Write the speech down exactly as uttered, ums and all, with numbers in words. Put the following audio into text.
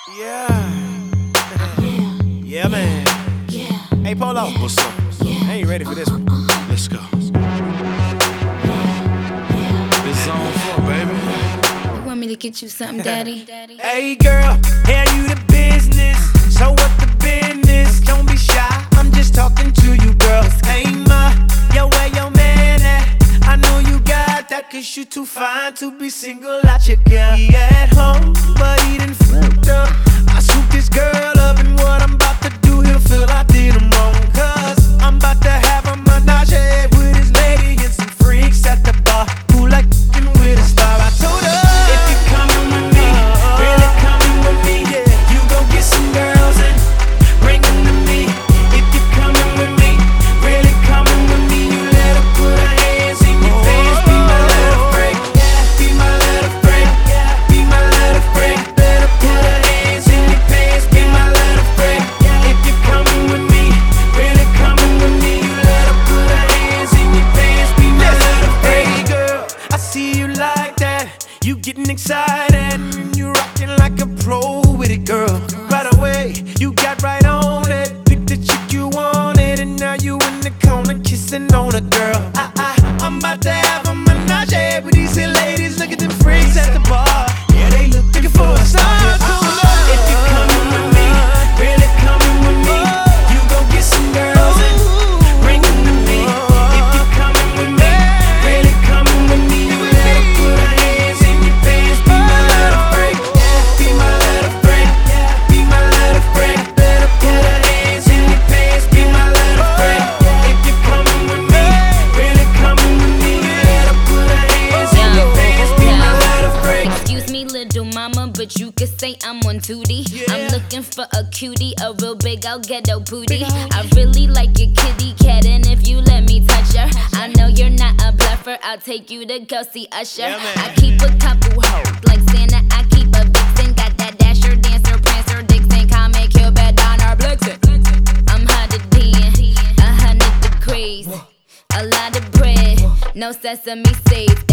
Yeah. Yeah. Yeah, man. Yeah. Hey, Polo. What's up? Yeah. I ain't ready for this one. Let's go. It's on four, baby. You want me to get you something, daddy? Hey, girl, hey, you the business. So what the business? Don't be shy. I'm just talking to you, girl. Hey, ma, yo, where your man at? I know you got that, cause you too fine to be single out your girl. He at home, but he done fucked up. I swooped this girl up, and what I'm about to do, he'll feel I did him wrong. Cause I'm about to have a menage with his lady and some freaks at the bar who like f***ing with a star. I told her, if you're coming with me, really coming with me, yeah, you go get some girls and bring them to me. If you're coming with me, really coming with me, you let her put her hands in your pants. Be my little freak, be my little freak, be my little freak. Let her put her hands in your pants. Be my little freak. If you're coming with me, really coming with me, you let her put her hands in your pants. Be my little freak. Hey girl, I see you like that. You getting excited and you rocking like a pro with it, girl. Right away, you got right on it. Pick the chick you wanted, and now you in the corner kissing on a girl. I, I, I'm about to have a menage with these here ladies. Look at them freaks at the bar. Yeah, they look looking for a star. If you're coming with me, really coming with me, you go get some girls and bring them to me. If you're coming with me, really coming with me, you let her put her hands in your pants. Be my little freak, be my little freak, be my little freak. Let her put her hands in your pants. Be my little freak. If you're coming with me, really coming with me, you let her put her hands in your pants. Be my little freak. Excuse me, little mama, but you could say I'm on duty. I'm looking for a cutie, a real big old ghetto booty. I really like your kitty cat, and if you let me touch her, I know you're not a bluffer. I'll take you to go see Usher. Yeah, man. I keep a couple hoes like Santa. I keep a vixen, got that dasher, dancer, prancer, Dixon, comic, Cupid, Donner, Blitzen. I'm hotter than a hundred degrees, a lot of bread, no sesame seeds.